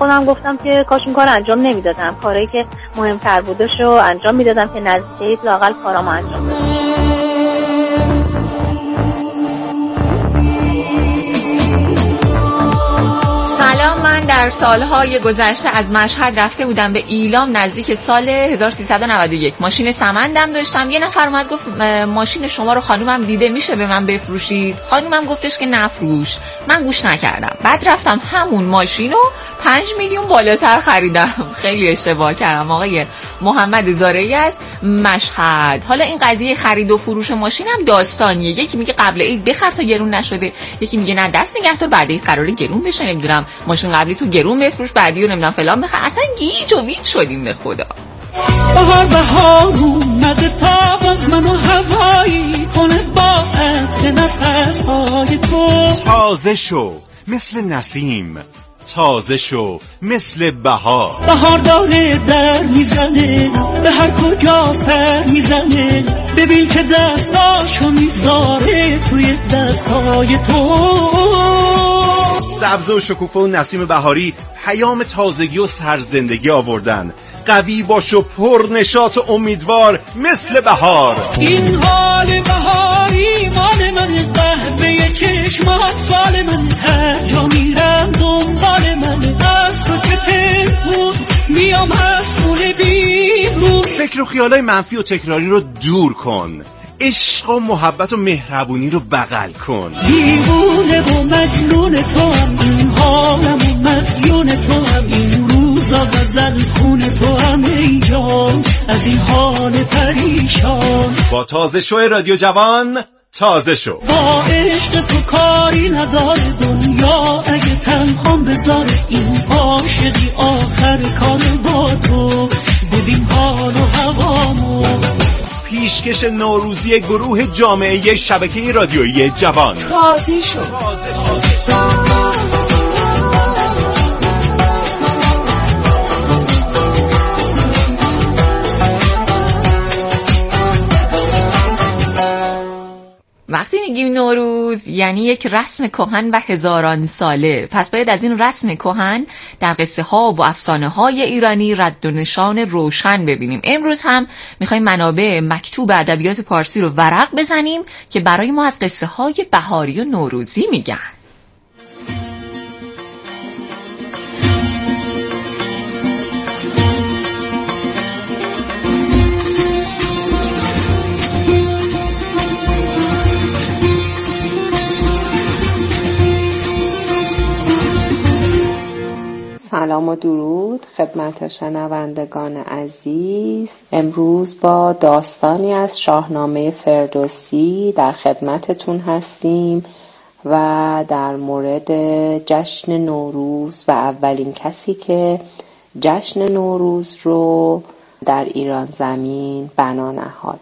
خودم گفتم که کاش این کار انجام نمیدادم، کاری که مهمتر بودش رو انجام میدادم که نزدیک لااقل کارامو انجام بدم. سلام، من در سالهای گذشته از مشهد رفته بودم به ایلام نزدیک سال 1391. ماشین سمندم داشتم. یه نفر اومد گفت ماشین شما رو خانومم دیده، میشه به من بفروشید؟ خانومم گفتش که نفروش. من گوش نکردم. بعد رفتم همون ماشین رو 5 میلیون بالاتر خریدم. خیلی اشتباه کردم. آقای محمد زارعی از مشهد. حالا این قضیه خرید و فروش ماشین هم داستانیه. یکی میگه قبل عید بخر تا گرون نشده، یکی میگه نه دست نگه دار بعد عید قراره گرون بشه، نمیدونم ماشین قبلی تو گرون بفروش بعدی رو نمیدونم فلان بخر. اصلا گیج و ویج شدیم به خدا. بهار اومده تا باز منو هوایی کنه با عطر نفسهای تو. تازه شو مثل نسیم، تازه شو مثل بهار داره در میزنه به هر کجا سر میزنه. ببین که دستاشو میذاره توی دستای تو. سبز و شکوفه و نسیم بهاری پیام تازگی و سرزندگی آوردن. قوی باش و پر نشاط و امیدوار مثل بهار. این حال بهاری مال من، قهوه چشمات فال من، هر جا میرم دنبال من، از تو که پنهون میام از خونه بیرون. فکر و خیالای منفی و تکراری رو دور کن، عشق و محبت و مهربونی رو بغل کن. دیوونه و مجنون تو هم این حالم و مدیون تو هم این روزا غزل خون تو هم ای جان از این حال پریشان. با تازه شو رادیو جوان تازه شو. با عشق تو کاری نداره دنیا اگه تنهام بذاره. این عاشقی آخر کار با تو. ببین حال و هوامو. پیشکش نوروزی گروه جامعه شبکه رادیویی جوان تازه شو. وقتی میگیم نوروز یعنی یک رسم کهن و هزاران ساله، پس باید از این رسم کهن در قصه ها و افسانه های ایرانی رد و نشان روشن ببینیم. امروز هم میخوایم منابع مکتوب ادبیات پارسی رو ورق بزنیم که برای ما از قصه های بهاری و نوروزی میگن. سلام و درود خدمت شنوندگان عزیز. امروز با داستانی از شاهنامه فردوسی در خدمتتون هستیم و در مورد جشن نوروز و اولین کسی که جشن نوروز رو در ایران زمین بنا نهاد.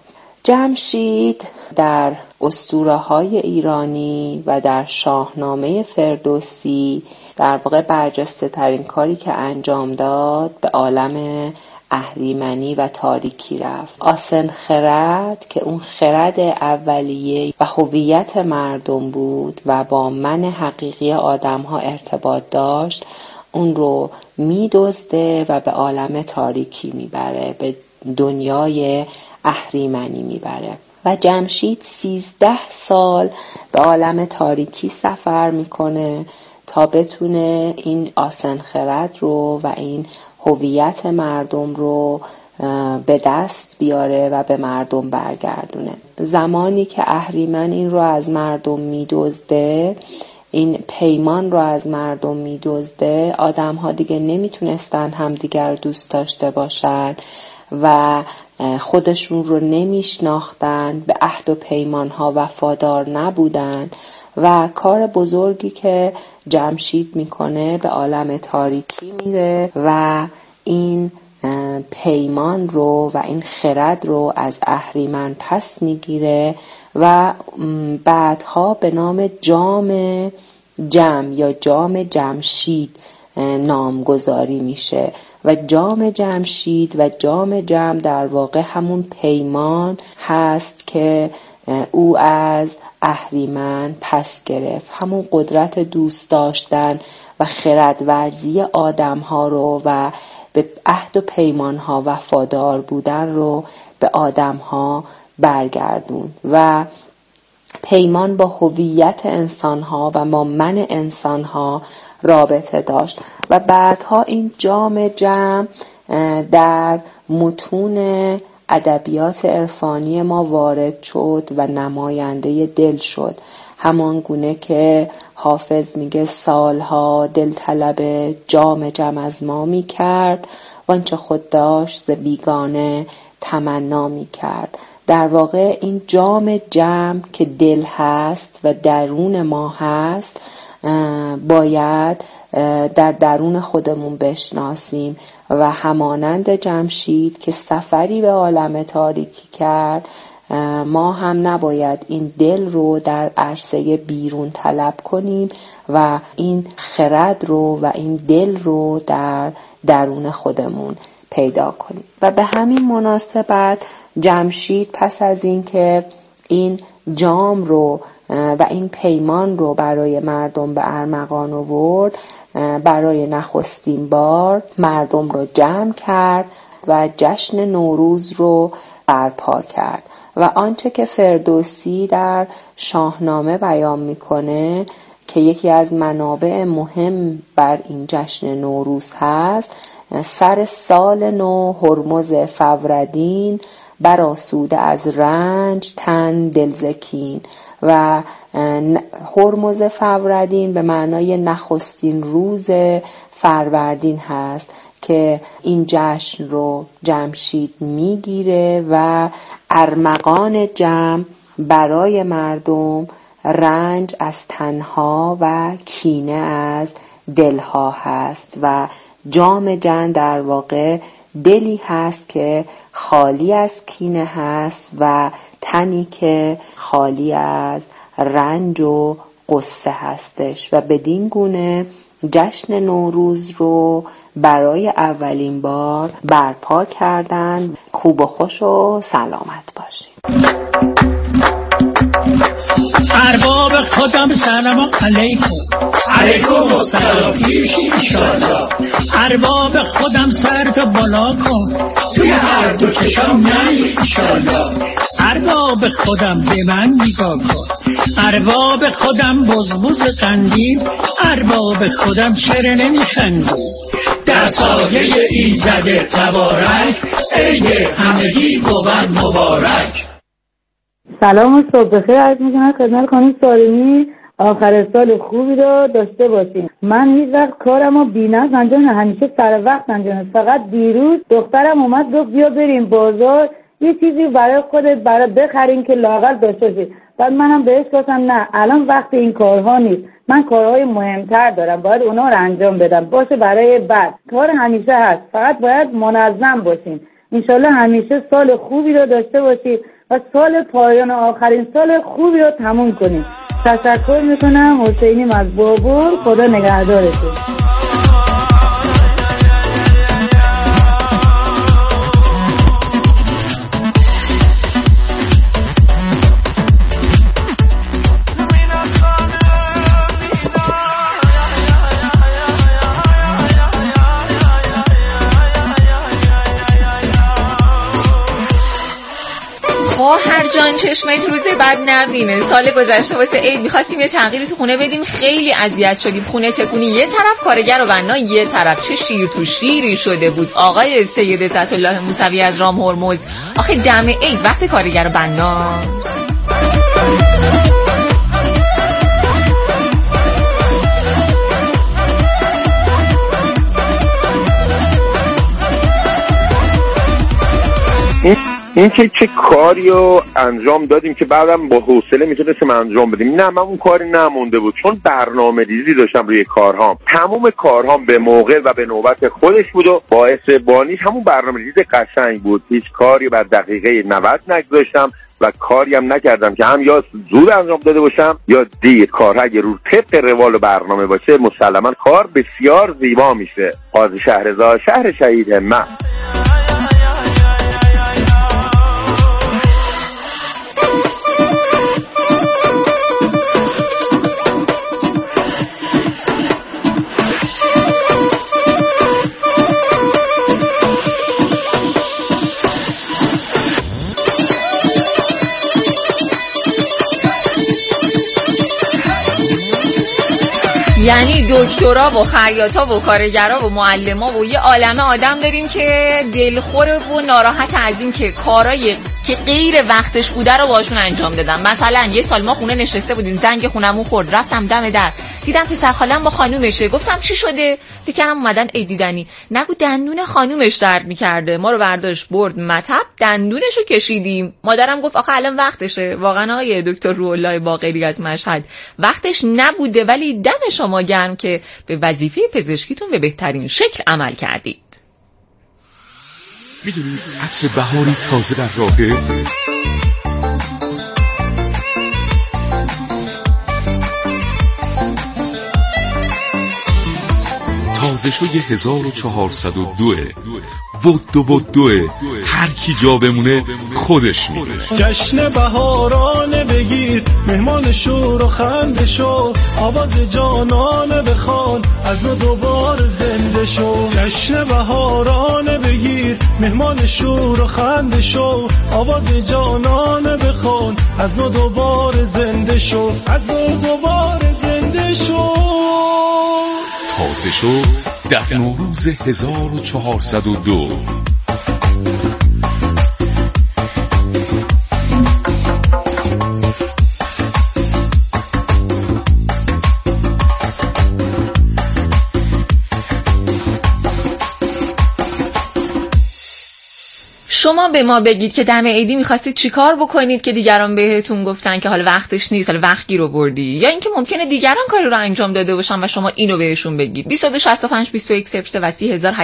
جمشید در اسطوره‌های ایرانی و در شاهنامه فردوسی در واقع برجسته ترین کاری که انجام داد به عالم اهریمنی و تاریکی رفت. آسن خرد که اون خرد اولیه و هویت مردم بود و با من حقیقی آدم‌ها ارتباط داشت، اون رو می‌دزده و به عالم تاریکی میبره، به دنیای اهریمنی میبره. و جمشید 13 سال به عالم تاریکی سفر میکنه تا بتونه این آسن خرد رو و این هویت مردم رو به دست بیاره و به مردم برگردونه. زمانی که اهریمن این رو از مردم میدزده، این پیمان رو از مردم میدزده، آدم ها دیگه نمیتونستن همدیگر دوست داشته باشن و خودشون رو نمیشناختن، به عهد و پیمان ها وفادار نبودن و کار بزرگی که جمشید میکنه به عالم تاریکی میره و این پیمان رو و این خرد رو از اهریمن پس میگیره و بعدها به نام جام جم یا جام جمشید نامگذاری میشه و جام جمشید و جام جم در واقع همون پیمان هست که او از اهریمن پس گرفت. همون قدرت دوست داشتن و خردورزی آدم ها رو و به عهد و پیمان ها وفادار بودن رو به آدم ها برگردون و پیمان با هویت انسان ها و با من انسان ها رابطه داشت و بعدها این جام جمع در متون ادبیات عرفانی ما وارد شد و نماینده دل شد، همان گونه که حافظ میگه سالها دل طلب جام جمع از ما میکرد وانچه خود داشت ز بیگانه تمنا میکرد. در واقع این جام جمع که دل هست و درون ما هست باید در درون خودمون بشناسیم و همانند جمشید که سفری به عالم تاریکی کرد، ما هم نباید این دل رو در عرصه بیرون طلب کنیم و این خرد رو و این دل رو در درون خودمون پیدا کنیم. و به همین مناسبت جمشید پس از این که این جام رو و این پیمان رو برای مردم به ارمغان آورد، برای نخستین بار مردم رو جمع کرد و جشن نوروز رو برپا کرد. و آنچه که فردوسی در شاهنامه بیان میکنه که یکی از منابع مهم بر این جشن نوروز هست، سر سال نو هرمز فوردین برآسوده از رنج تن دلزکین. و هرمز فوردین به معنای نخستین روز فروردین هست که این جشن رو جمشید میگیره و ارمغان جمع برای مردم رنج از تنها و کینه از دلها هست و جام جمع در واقع دلی هست که خالی از کینه هست و تنی که خالی از رنج و غصه هستش و بدین گونه جشن نوروز رو برای اولین بار برپا کردن. خوب و خوش و سلامت باشید. ارباب خودم سلام علیکم. علیکم السلام ایشالله. ارباب خودم سرتو بالا کن توی هر دو چشم نه ایشالله. ارباب خودم به من نگاه کن. ارباب خودم بزبز قندیم. ارباب خودم چرا نمیخندی؟ در سایه ایزد تبارک عید همگی بود مبارک. سلام و صبح بخیر عرض میکنم خدمت خانم سارمی. آخر سال خوبی رو داشته باشیم. من هیچ وقت کارمو بی‌نظم انجام ندادم، همیشه سر وقت انجام دادم. فقط دیروز دخترم اومد گفت بیا بریم بازار یه چیزی برای خودت بخرین که لااقل داشته باشی. بعد منم بهش گفتم نه الان وقت این کارها نیست، من کارهای مهمتر دارم، باید اونا رو انجام بدم. باشه برای بعد، کار همیشه هست، فقط باید منظم باشین. انشالله همیشه سال خوبی رو داشته باشید و سال پایان آخرین سال خوبی رو تموم کنید. تشکر میکنم. حسینیم از بابور. خدا نگهدارتون. هر جان چشمت روز بعد نبینه. سال گذشته واسه عید می‌خواستیم یه تغییری تو خونه بدیم، خیلی اذیت شدیم. خونه تکونی یه طرف، کارگر و بنا یه طرف. چه شیر تو شیری شده بود آقای سید عزت‌الله موسوی از رام هرمز. آخه دم عید وقت کارگر و بنا این که چه کاری رو انجام دادیم که بعدم با حوصله میتونستیم انجام بدیم. نه، من اون کاری نمونده بود، چون برنامه ریزی داشتم روی کارهام. تمام کارهام به موقع و به نوبت خودش بود و باعث بانیش همون برنامه ریزی قشنگ بود. هیچ کاری بر دقیقه 90 نگذاشتم و کاری هم نکردم که هم یا زود انجام داده باشم یا دیر. کارها اگه رو طبق روال برنامه باشه مسلما کار بسیار زیبا میشه. قاضی شهرزاد، شهر شهید همت. یعنی دکترا و خیاطا و کارگرا و معلما و یه عالمه آدم داریم که دلخور و ناراحت از این که کارای که غیر وقتش بوده رو باشون انجام دادم. مثلا یه سال ما خونه نشسته بودیم، زنگ خونمون خورد، رفتم دم در، دیدم پسر خالم با خانومشه. گفتم چی شده؟ فکر کردم اومدن عید دیدنی. نگو دندون خانومش درد می‌کرده. ما رو برداشت برد مطب، دندونشو کشیدیم. مادرم گفت آخه الان وقتشه. واقعا آقای دکتر روح‌الله باقری از مشهد، وقتش نبوده، ولی دم شما گرم که به وظیفه پزشکیتون به بهترین شکل عمل کردید. میدونید عطر بهاری تازه در راهه؟ تازه شو 1402 بدوه هر کی جا بمونه خودش میره. جشن بهارانه بگیر، مهمان شور و خنده شو، آواز جانانه بخوان، از نو دوباره زنده شو. جشن بهارانه بگیر، مهمان شور و خنده شو، آواز جانانه بخوان، از نو دوباره زنده شو، از نو دوباره زنده شو. تازه شو در نوروز 1402. شما به ما بگید که دم عیدی می‌خواستید چیکار بکنید که دیگران بهتون گفتن که حالا وقتش نیست، حالا وقت گیر آوردی، یا اینکه ممکنه دیگران کاری رو انجام داده باشن و شما اینو بهشون بگید. 2265 21 صفر و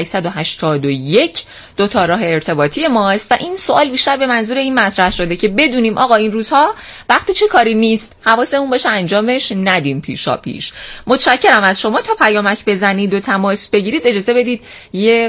3881 دو تا راه ارتباطی ماست و این سوال بیشتر به منظور این مطرح شده که بدونیم آقا این روزها وقت چه کاری نیست، حواسمون باشه انجامش ندیم پیشا پیش. متشکرم از شما. تا پیامک بزنید و تماس بگیرید اجازه بدید یه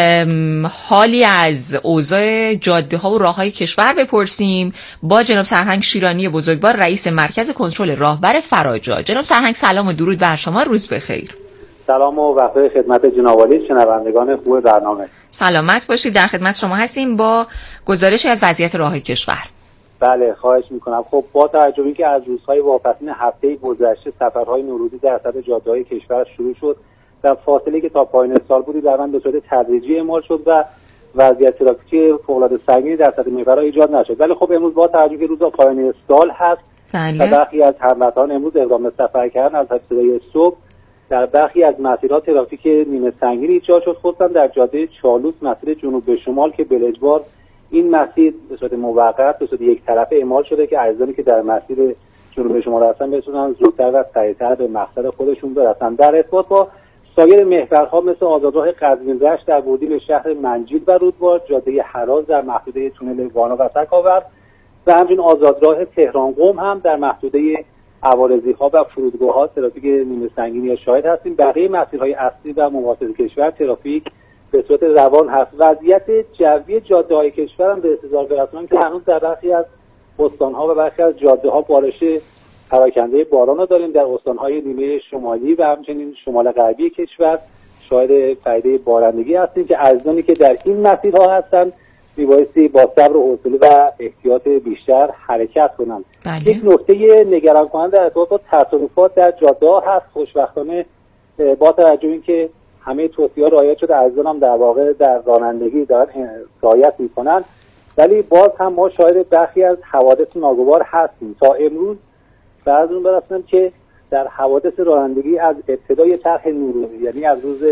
حالی از اوضاع جاده ها و راه های کشور بپرسیم با جناب سرهنگ شیرانی بزرگوار، رئیس مرکز کنترل راهبر فراجا. جناب سرهنگ سلام و درود بر شما، روز بخیر. سلام و وقت خدمت جناب عالی، شنوندگان خوب برنامه. سلامت باشید، در خدمت شما هستیم با گزارشی از وضعیت راه های کشور. بله خواهش میکنم. خب با توجه به اینکه از روزهای واپسین هفته گذشته سفرهای نوروزی در سطح جاده‌های کشور شروع شد، در فاصله که تا پایان سال بودی در به صورت تدریجی اعمال شد و وضعیت ترافیکی فوق‌العاده سنگینی در سطح محورها ایجاد نشد. ولی خب امروز با توجه به روزها پایان سال هست و برخی از هموطنان امروز اقدام به سفر کردن از ابتدای صبح در برخی از مسیرها ترافیک نیمه سنگینی ایجاد شد، خصوصا در جاده چالوس مسیر جنوب به شمال که بلجبار این مسیر به صورت موقت به صورت یک طرفه اعمال شده که عزیزانی که در مسیر جنوب به شمال هستن بتونن زودتر و سریعتر به مقصد خودشون برسن. در ارتباط با سایر محورها مثل آزادراه قزوین رشت در ورودی به شهر منجیل و رودبار، جاده هراز در محدوده تونل وانا و تکاور و همچنین آزادراه تهران قم هم در محدوده عوارضی‌ها و فرودگاه‌ها ترافیک نیمه سنگینی شاهد هستیم. بقیه مسیرهای اصلی و مواسط کشور ترافیک به صورت روان هست. وضعیت جوی جاده‌های کشور هم به انتظار برسونم که هنوز در برخی از استان‌ها و برخی از جاده‌ها بارش پراکنده باران رو داریم. در استان‌های نیمه شمالی و همچنین شمال غربی کشور شاهد پدیده بارندگی هستیم که عزیزانی که در این مسیرها هستند میبایستی با صبر و حوصله و احتیاط بیشتر حرکت کنند. یک نکته نگران کننده در ارتباط با تصادفات در جاده‌ها هست. خوشبختانه با توجه به اینکه همه توصیه‌ها رعایت شده، عزیزان هم در واقع در رانندگی دارن رعایت می‌کنن، ولی باز هم ما شاهد برخی از حوادث ناگوار هستیم. تا امروز بعضون برسنم که در حوادث رانندگی از ابتدای طرح نوروزی، یعنی از روز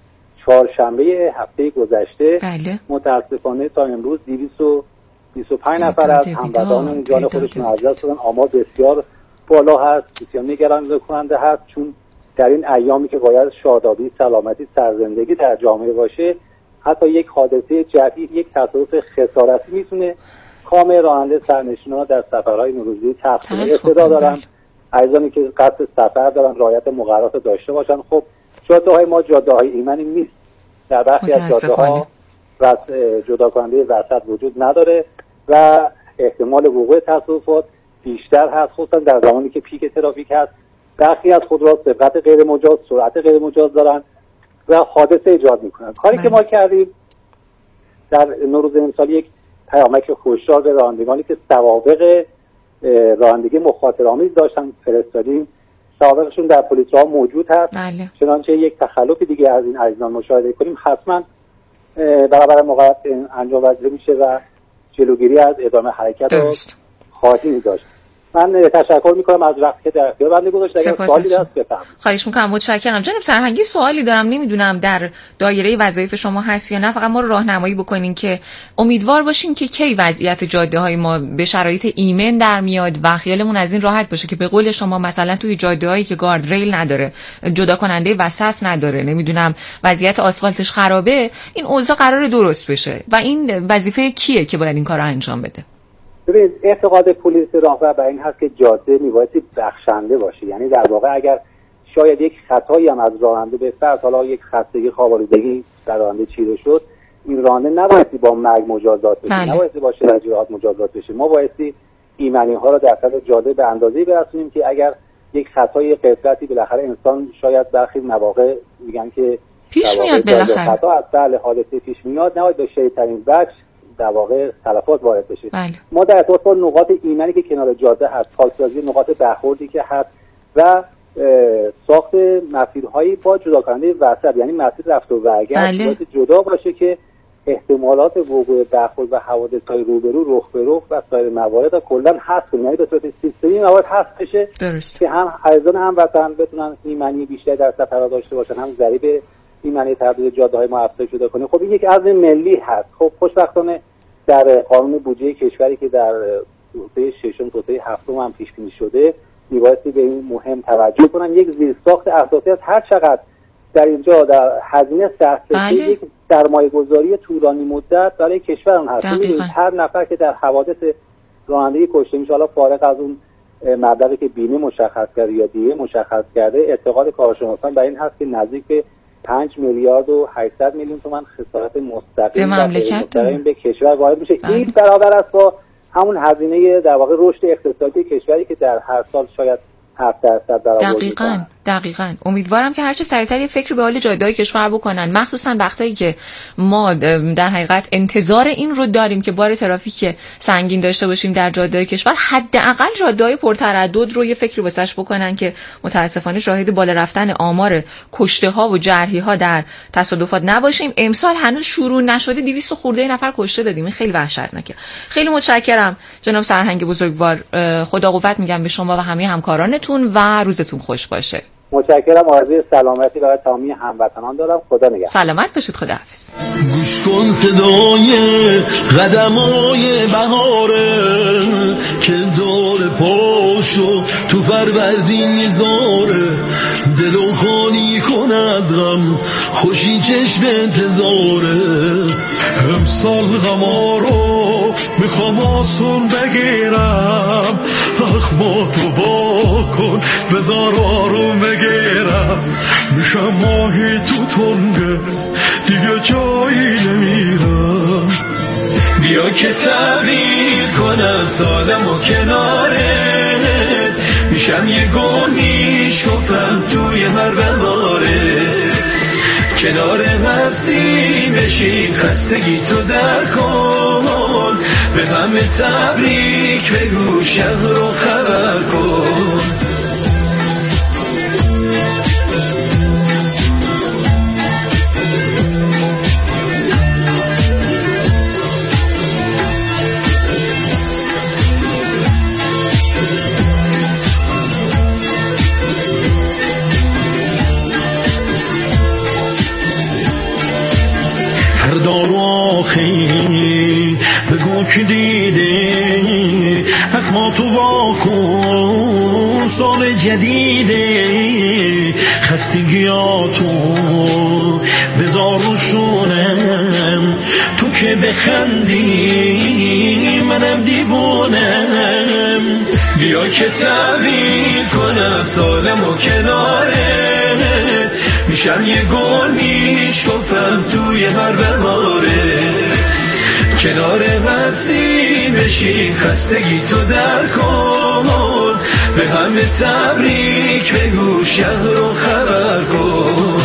چهارشنبه هفته گذشته، متاسفانه تا امروز 225 نفر از هموطنان جان خودشون از دست دادن. آمار بسیار بالا هست، بسیار نگران کننده هست، چون در این ایامی که باید شادابی، سلامتی، سرزندگی در جامعه باشه، حتی یک حادثه جدید، یک تصادف خسارتی میتونه کام راننده سرنشینان در سفرهای نوروزی تقسیم ابتدا دارن. عزیزانی که قصد سفر دارن رعایت مقررات داشته باشن. خب جاده‌های ما جاده‌های ایمنی نیست. در برخی از جاده‌ها جدا کننده وسط وجود نداره و احتمال وقوع تصادفات بیشتر هست، خصوصا در زمانی که پیک ترافیک هست. برخی از خودروها سبقت غیر مجاز، سرعت غیر مجاز دارن و حادثه ایجاد میکنن. کاری که ما کردیم در نوروز امسال یک پیامک هشدار به رانندگانی که سوابق رانندگی مخاطره‌آمیز داشتن فرستادیم. سوابقشون در پلیس‌ها موجود هست. بله. چنانچه یک تخلف دیگه از این عزیزان مشاهده کنیم حتما برابر موقع انجام پذیر میشه و جلوگیری از ادامه حرکت رو خواهیم داشت. من تشکر میکنم از وقتی که در اختیار بنده گذاشتید. اگر سوالی هست بفرمایید. خواهش میکنم. متشکرم. جناب سرهنگی سوالی دارم، نمیدونم در دایره وظایف شما هست یا نه، فقط ما رو راهنمایی بکنین که امیدوار باشین که کی وضعیت جاده های ما به شرایط ایمن در میاد و خیالمون از این راحت باشه که به قول شما مثلا توی جاده هایی که گارد ریل نداره، جدا کننده وسط نداره، نمیدونم وضعیت آسفالتش خرابه، این اوضاع قرار درست بشه و این وظیفه کیه که باید این کارو انجام بده؟ ببینید اعتقاد پلیس راهبر بر این هست که جاده میبایستی بخشنده باشه، یعنی در واقع اگر شاید یک خطایی هم از راننده به فرض حالا یک خستگی خواب‌آلودگی در راننده چیره شد، این راننده نبایستی با مرگ مجازات بشه، نبایستی با شرجعات مجازات بشه. ما بایستی ایمنی ها رو در سطح جاده به اندازه‌ای برسونیم که اگر یک خطای غفلتی بالاخره انسان شاید برخی مواقع میگن که پیش میاد بالاخره خطا از فعل حادثه پیش میاد، نباید به شدیدترین وجه در واقع تلفات وارد بشه. بله. ما در ارتباط با نقاط ایمنی که کنار جاده هست، پاکسازی نقاط برخوردی که هست و ساخت مسیرهایی با جدا کننده وسط، یعنی مسیر رفت و برگشت باید جدا باشه که احتمالات وقوع برخورد و حوادث‌های روبرو، رخ به رخ و سایر موارد کلا حذف کنیم، یعنی به صورت سیستمی موارد حذف بشه که هم عزیزان هموطن بتونن ایمنی بیشتری در سفر داشته باشن، هم ضریب ایمنی تبدیل جاده‌های ما افزایش پیدا کنه. خب این یک عزم ملی هست. خب خوشبختانه در قانون بودجه کشوری که در توسعه ششم توسعه هفتم هم پیش بینی شده میبایستی به این مهم توجه کنن. یک زیرساخت اساسی از هر چقدر در اینجا در هزینه صرف بشه یک سرمایه‌گذاری طولانی مدت برای کشورمون هست. هر نفر که در حوادث رانندگی کشته میشه، حالا فارغ از اون مبلغی که بیمه مشخص کرده یا دیه مشخص کرده، اعتقاد کارشناسان بر این هست که نزدیک به 5 میلیارد و 800 میلیون تومان خسارت مستقیم به مملکت به کشور وارد میشه. این برابر است با همون هزینه در واقع رشد اقتصادی کشوری که در هر سال شاید 7% برآورد. دقیقاً. امیدوارم که هرچه سریعتر یه فکر به حال جاده‌های کشور بکنن، مخصوصا وقتایی که ما در حقیقت انتظار این رو داریم که بار ترافیک سنگین داشته باشیم در جاده‌های کشور، حداقل جاده‌های پرتردد رو یه فکری واسش بکنن که متاسفانه شاهد بالا رفتن آمار کشته‌ها و جرحی‌ها در تصادفات نباشیم. امسال هنوز شروع نشده 200 خورده نفر کشته دادیم. این خیلی وحشتناکه. خیلی متشکرم جناب سرهنگ بزرگوار. خدا قوت میگم به شما و همه همکارانتون و روزتون خوش باشه. متشکرم. آرزوی سلامتی برای تمامی هموطنان دارم. خدا نگهدار. سلامت باشید. خداحافظ. گوش کن صدای قدمای بهاره که دور پاشو تو فروردین میذاره، دلو خالی کن از غم، خوشی چشم انتظاره. امسال غما رو میخوام آسون بگیرم، اخماتو با کن بذار آروم بگیرم، میشم ماهی تو تنگه دیگه جایی نمیرم. بیا که تغییر کنم سالم و کناره، میشم یه گل میشکفم توی هر بهاره، کنار مستی بشین خستگی تو در کن، به همه تبریک بگو شهر رو خبر کن. دارو آخی بگو که دیده، اخماتو واکن سال جدیده، خستگیاتو بذار رو شونم، تو که بخندی منم دیوونم. بیا که تغییر کنم سالم و کناره، میشم یه گل میشکفم توی هر بهاره، کنار مستی بشین خستگی تو در کن، به همه تبریک بگو شهر رو خبر کن.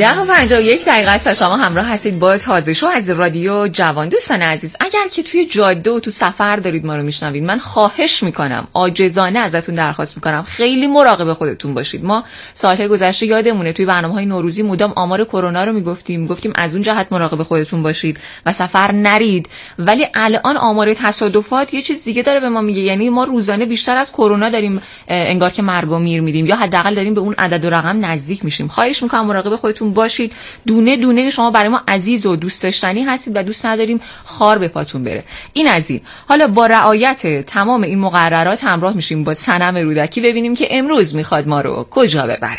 10:51 است. شما همراه هستید با تازه شو از رادیو جوان. دوستان عزیز، اگر که توی جاده و تو سفر دارید ما رو میشنوید، من خواهش میکنم، عاجزانه ازتون درخواست میکنم خیلی مراقب خودتون باشید. ما سالهای گذشته یادمونه توی برنامه‌های نوروزی مدام آمار کرونا رو میگفتیم از اون جهت مراقب خودتون باشید و سفر نرید. ولی الان آمار تصادفات یه چیز دیگه داره به ما میگه، یعنی ما روزانه بیشتر از کرونا داریم انگار که مرگ و میر میدیم، یا حداقل داریم به اون عدد و رقم نزدیک میشیم. خواهش میکنم مراقب خودتون باشید. دونه دونه شما برای ما عزیز و دوست داشتنی هستید و دوست نداریم خار به پاتون بره. این از این. حالا با رعایت تمام این مقررات همراه میشیم با صنم رودکی ببینیم که امروز میخواد ما رو کجا ببره.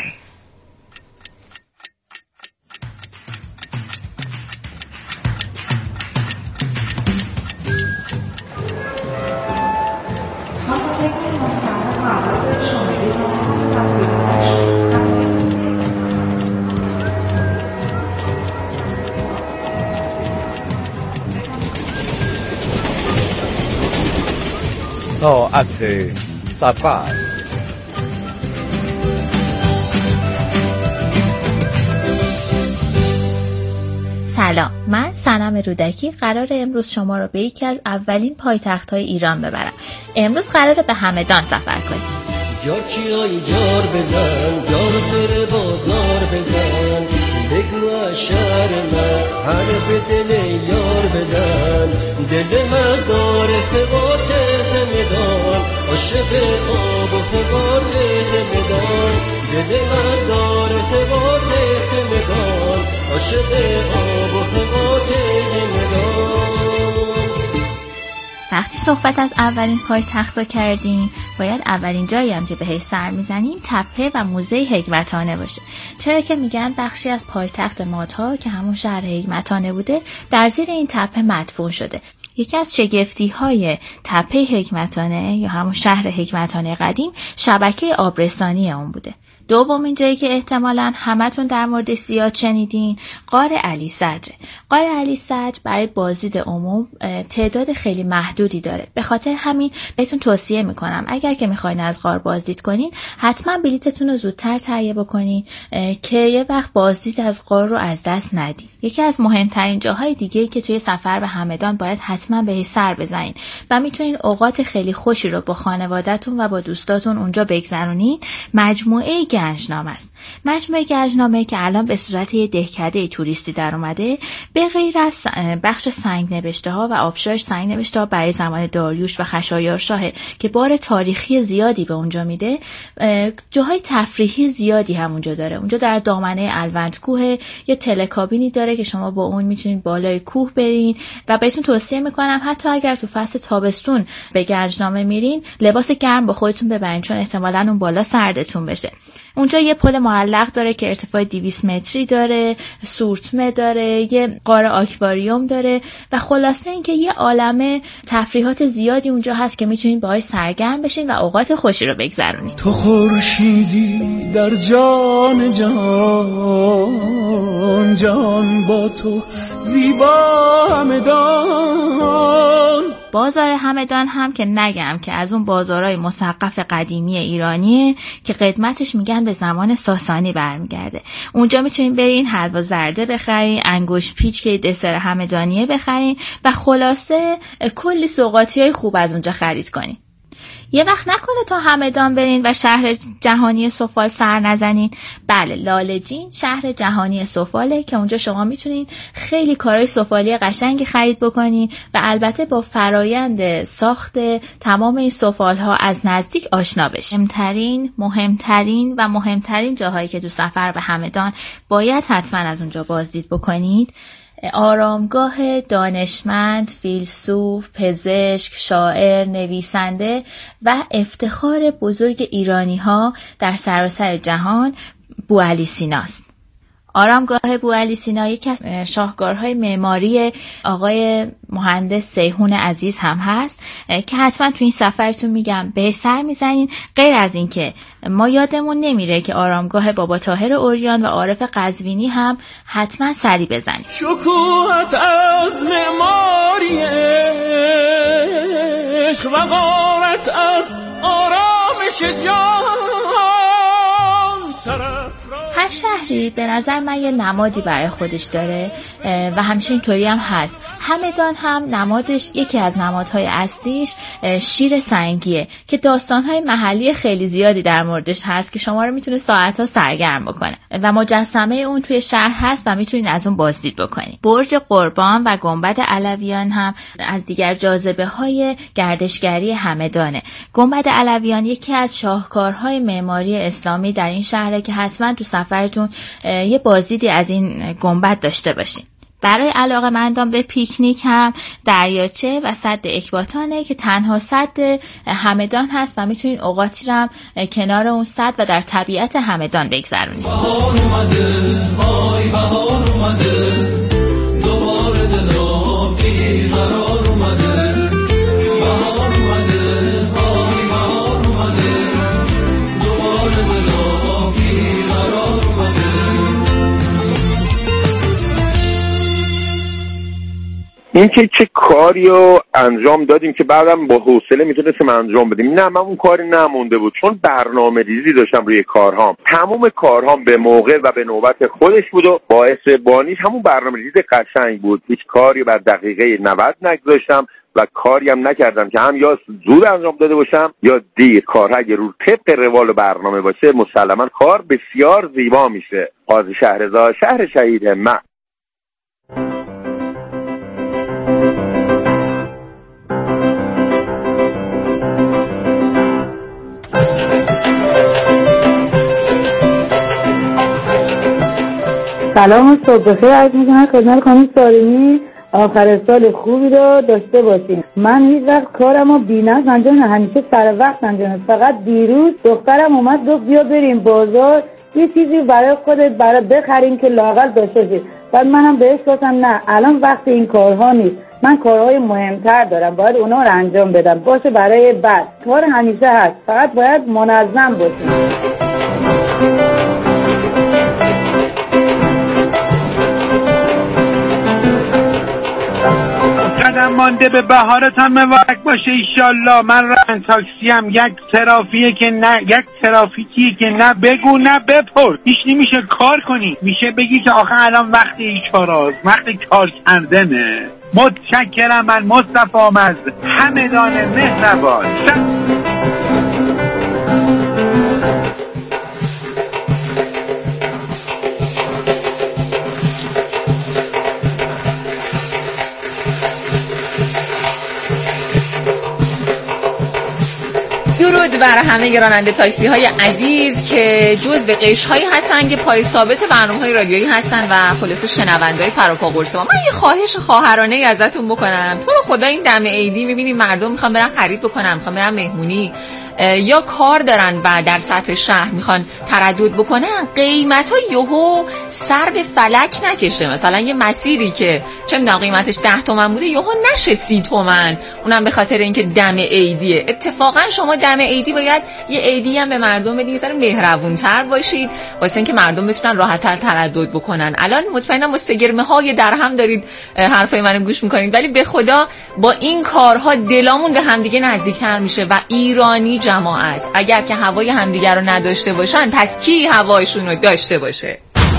ساعت سفر. سلام، من صنم رودکی قرار امروز شما رو به یکی از اولین پایتخت‌های ایران ببرم. امروز قراره به همدان سفر کنیم. جار چیای جار بزن، جار سر بازار بزن، بگو از شهر من هر به دل یار بزن. دل من داره حبات همدان، عاشق آب و حبات همدان. دل من داره حبات همدان، عاشق آب و حبات همدان. وقتی صحبت از اولین پایتخت کردیم، باید اولین جایی هم که بهش سر میزنیم تپه و موزه حکمتانه باشه. چرا که میگن بخشی از پایتخت مادها که همون شهر حکمتانه بوده در زیر این تپه مدفون شده. یکی از شگفتی‌های تپه حکمتانه یا همون شهر حکمتانه قدیم شبکه آبرسانی اون بوده. دومین جایی که احتمالاً همتون در موردش زیاد شنیدین غار علی صدره. غار علی صدر برای بازدید عموم تعداد خیلی محدودی داره. به خاطر همین بهتون توصیه میکنم اگر که میخواین از غار بازدید کنین حتما بلیتتون رو زودتر تهیه بکنین که یه وقت بازدید از غار رو از دست ندین. یکی از مهمترین جاهای دیگه‌ای که توی سفر به همدان باید حتما بهش سر بزنین و میتونین اوقات خیلی خوشی رو با خانواده‌تون و با دوستاتون اونجا بگذرونین، مجموعه گنجنامه است. مجموعه گنجنامه که الان به صورت یه دهکده توریستی در اومده، به غیر از بخش سنگ نوشته ها و آبشارش سنگ نوشته ها برای زمان داریوش و خشایارشاه که بار تاریخی زیادی به اونجا میده، جاهای تفریحی زیادی هم اونجا داره. اونجا در دامنه الوند کوه یه تلکابینی داره که شما با اون میتونید بالای کوه برین و بهتون توصیه میکنم حتی اگر تو فصل تابستون به گنجنامه میرین لباس گرم با خودتون ببرین، چون احتمالاً اون بالا سردتون بشه. اونجا یه پل معلق داره که ارتفاع 200 متری داره، سورتمه داره، یه غار آکواریوم داره و خلاصه اینکه یه عالمه تفریحات زیادی اونجا هست که میتونید باهاش سرگرم بشین و اوقات خوشی رو بگذرونید. تو خورشیدی در جان جهان، جهان با تو زیبا همدان. بازار همدان هم که نگم که از اون بازارهای مثقف قدیمی ایرانیه که قدمتش میگن به زمان ساسانی برمیگرده. اونجا میتونین برین حلوا زرده بخرین، انگوش پیچ که دسر همدانیه بخرین و خلاصه کلی سوغاتیای خوب از اونجا خرید کنین. یه وقت نکنه تا همدان برین و شهر جهانی سفال سر نزنین. بله، لاله‌جین شهر جهانی سفاله که اونجا شما میتونین خیلی کارهای سفالی قشنگی خرید بکنین و البته با فرایند ساخت تمام این سفالها از نزدیک آشنا بشین. مهمترین جاهایی که تو سفر به همدان باید حتما از اونجا بازدید بکنید: آرامگاه دانشمند، فیلسوف، پزشک، شاعر، نویسنده و افتخار بزرگ ایرانی‌ها در سراسر جهان بوعلی سیناست. آرامگاه بوعلی سینا یکی از شاهکارهای معماری آقای مهندس سیحون عزیز هم هست که حتما تو این سفرتون میگم بهش سر میزنین. غیر از این که ما یادمون نمیره که آرامگاه بابا طاهر عریان و عارف قزوینی هم حتما سری بزنید. شکوهت از معماری عشق و غارت از آرامش جان. هر شهری به نظر من یه نمادی برای خودش داره و همیشه اینطوری هم هست. همدان هم نمادش، یکی از نمادهای اصلیش شیر سنگیه که داستانهای محلی خیلی زیادی در موردش هست که شما رو میتونه ساعتها سرگرم بکنه و مجسمه اون توی شهر هست و میتونین از اون بازدید بکنین. برج قربان و گنبد علویان هم از دیگر جاذبه‌های گردشگری همدانه. گنبد علویان یکی از شاهکارهای معماری اسلامی در این شهره که حتما تو سفرتون یه بازدیدی از این گنبد داشته باشین. برای علاقه‌مندان به پیکنیک هم دریاچه و سد اکباتانه که تنها سد همدان هست و میتونین اوقاتی رو هم کنار اون سد و در طبیعت همدان بگذرونید. بهار اومده، های بهار اومده، دوباره دلا بی‌قرار اومده. بهار اومده، های بهار اومده، دوباره دلا بی‌قرار اومده. این که چه کاری رو انجام دادیم که بعدم با حوصله میتونستیم انجام بدیم. نه، من اون کاری نمونده بود، چون برنامه ریزی داشتم روی کارهام. تمام کارهام به موقع و به نوبت خودش بود و باعث بانیش همون برنامه ریزی قشنگ بود. هیچ کاری بر دقیقه 90 نگذاشتم و کاری هم نکردم که هم یا زود انجام داده باشم یا دیر. کارها اگه رو طبق روال برنامه باشه مسلما کار بسیار زیبا میشه. قاضی شهرزاد، شهر شهید همت. سلام و صبح بخیر عرض می‌کنم خدمت خانم سارمی. آخر سال خوبی رو داشته باشین. من هیچ وقت کارمو بی‌نظم انجام ندادم، همیشه سر وقت انجام دادم. فقط دیروز دخترم اومد گفت بیا بریم بازار یه چیزی برای خودت بخریم که لااقل داشته باشی. بعد منم بهش گفتم نه الان وقت این کارها نیست، من کارهای مهمتر دارم، باید اونا رو انجام بدم. باشه برای بعد. کار همیشه هست، فقط باید منظم باشیم. قدم مانده به بهارتان مبارک باشه ایشالله. من ران تاکسیم، یک ترافیکیه که نه بگو نه بپرس. هیچ نمیشه کار کنی، میشه بگی که آخه الان وقت ایچاراست، وقت کار کردنه. متشکرم. من مصطفی از همدان مهربان. درود بر همه راننده تاکسی های عزیز که جزو قشر هایی هستن که پای ثابت برنامه های رادیویی هستن و خلاصه شنونده های پروپا قرص ما. من یه خواهش خواهرانه ای ازتون بکنم. تو رو خدا این دم عیدی میبینیم مردم میخوان برن خرید بکنن، میخوان برن مهمونی یا کار دارن و در سطح شهر میخوان تردد بکنن، قیمت ها یهو سر به فلک نکشه. مثلا یه مسیری که چه میدونم قیمتش 10 تومن بوده یهو نشه 30 تومن، اونم به خاطر اینکه دم عیدیه. اتفاقا شما دم عیدی باید یه عیدی هم به مردم بدید، مثلا مهربونتر باشید واسه اینکه مردم بتونن راحت‌تر تردد بکنن. الان مطمئنم با سگرمه‌های درهم دارید حرفای منو گوش میکنید، ولی به خدا با این کارها دلامون به همدیگه نزدیکتر میشه و ایرانی جماعت اگر که هوای همدیگر رو نداشته باشن پس کی هوایشون رو داشته باشه؟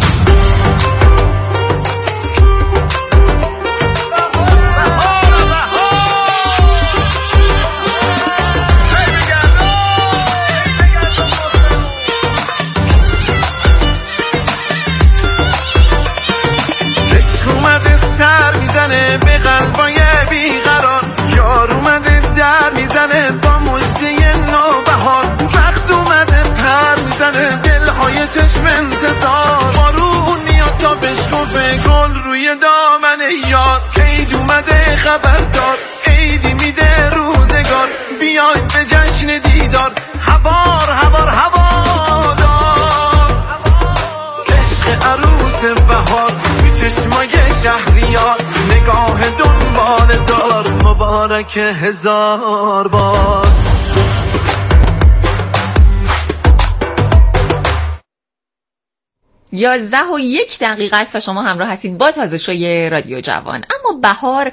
عشق اومده سر میزنه به قلبای بیقرار، یار اومده در میزنه با مجده نوبهار، وقت اومده پر میزنه دلهای چشم انتظار، بارون میاد تا بشکفه گل روی دامن یار، عید اومده خبردار، عیدی میده روزگار، بیاید به جشن دیدار، هوار هوار هوادار، عشق عروس بهار چشمای شهریار، نگاه دنبال دار، مبارک 1000 بار. 11:01 است و شما همراه هستید با تازه شوی رادیو جوان. اما بهار